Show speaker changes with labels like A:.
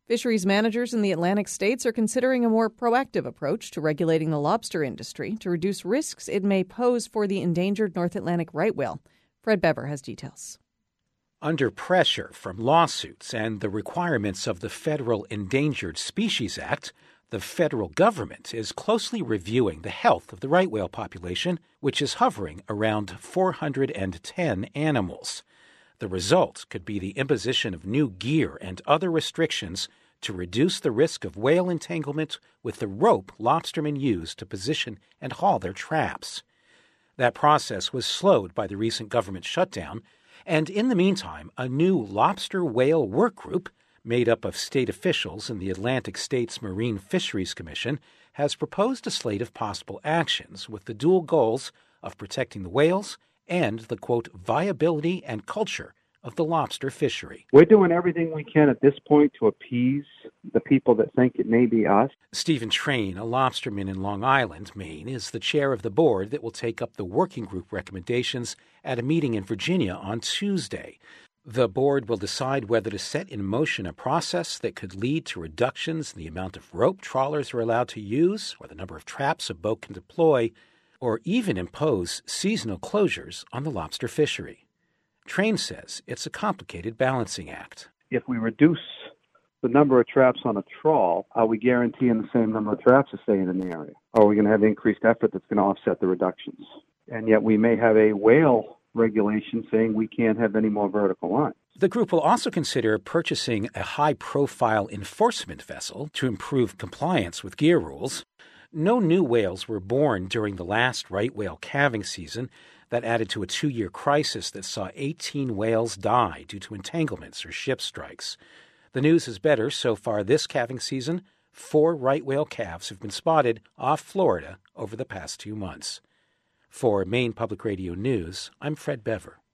A: Fisheries managers in the Atlantic states are considering a more proactive approach to regulating the lobster industry to reduce risks it may pose for the endangered North Atlantic right whale. Fred Bever has details.
B: Under pressure from lawsuits and the requirements of the Federal Endangered Species Act, the federal government is closely reviewing the health of the right whale population, which is hovering around 410 animals. The result could be the imposition of new gear and other restrictions to reduce the risk of whale entanglement with the rope lobstermen use to position and haul their traps. That process was slowed by the recent government shutdown, and in the meantime, a new lobster whale work group made up of state officials in the Atlantic States Marine Fisheries Commission has proposed a slate of possible actions with the dual goals of protecting the whales and the, quote, viability and culture of the lobster fishery.
C: We're doing everything we can at this point to appease the people that think it may be us.
B: Stephen Train, a lobsterman in Long Island, Maine, is the chair of the board that will take up the working group recommendations at a meeting in Virginia on Tuesday. The board will decide whether to set in motion a process that could lead to reductions in the amount of rope trawlers are allowed to use, or the number of traps a boat can deploy, or even impose seasonal closures on the lobster fishery. Train says it's a complicated balancing act.
C: If we reduce the number of traps on a trawl, are we guaranteeing the same number of traps to stay in an area? Or are we going to have increased effort that's going to offset the reductions? And yet we may have a whale regulation saying we can't have any more vertical line.
B: The group will also consider purchasing a high-profile enforcement vessel to improve compliance with gear rules. No new whales were born during the last right whale calving season. That added to a 2-year crisis that saw 18 whales die due to entanglements or ship strikes. The news is better so far this calving season. 4 right whale calves have been spotted off Florida over the past 2 months. For Maine Public Radio News, I'm Fred Bever.